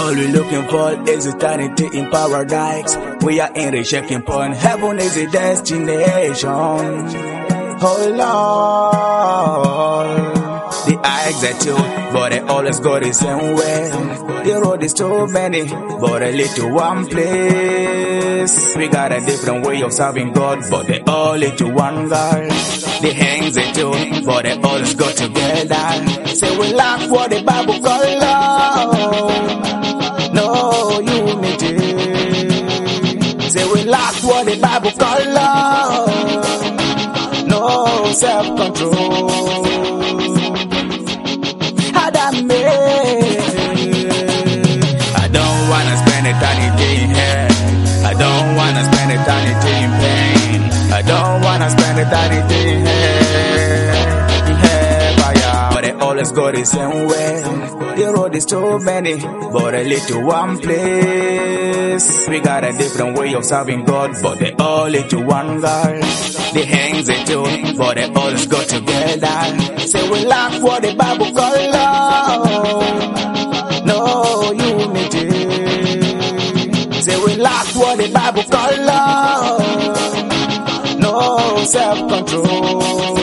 All we looking for is eternity in paradise. We are in the checking point. Heaven is the destination. Oh Lord, the execute, but they always go the same way. The road is too many, but they lead to one place. We got a different way of serving God, but they all lead to one God. They hangs it too, but they always go together. Say we lack what the Bible call love. No unity. Say we lack what the Bible call love. No self-control. I don't wanna spend eternity in hell. I don't wanna spend eternity in pain. I don't wanna spend eternity in hell. But they always go the same way. The road is too many, but they lead to one place. We got a different way of serving God, but they all lead to one God. They hangs it too, but they always go together. Say we lack what the Bible call love. No unity. Say we lack what the Bible call love. No self-control.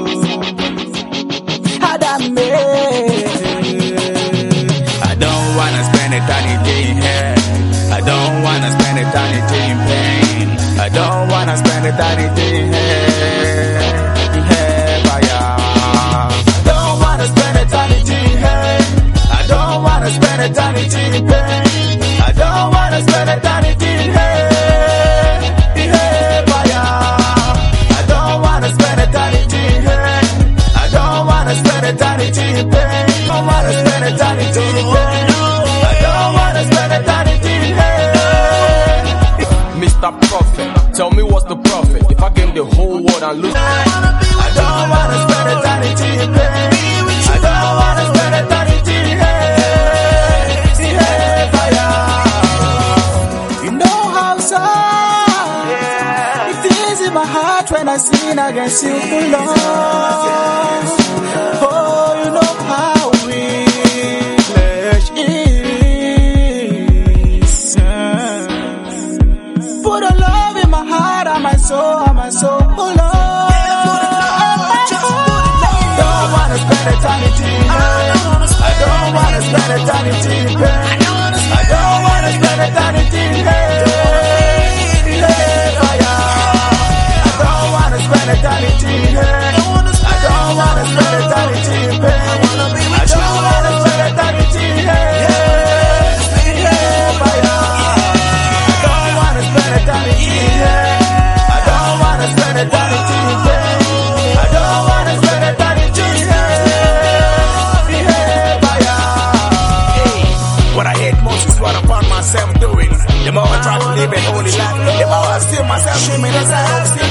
I don't wanna spend eternity in hell. I don't wanna spend eternity in pain. I don't wanna spend eternity in hell. I don't wanna spend eternity in hell. I don't wanna spend eternity in pain. I don't wanna spend eternity in hell. I don't wanna spend eternity in hell. I don't wanna spend eternity in pain. I don't wanna spend eternity in pain. I don't wanna spend eternity in hell. Mr. Prophet, tell me what's the profit if I gain the whole world and lose? I don't wanna spend eternity in pain. I don't wanna spend eternity in hell. You know how sad it is in my heart when I sin against you, Lord. Oh, you know how weak flesh is. Put a love in my heart and my soul, oh Lord. Don't wanna spend eternity in hell. I don't wanna spend eternity in pain. I don't wanna spend eternity in hell. I don't wanna spend eternity in hell. I don't wanna spend eternity in pain. I don't wanna spend eternity in hell. I don't wanna spend eternity in hell. I don't wanna spend eternity in pain. I don't wanna spend eternity in hell. What I hate most is what I found myself doing. The more I try to live a holy life, the more I see myself dreaming as I hope.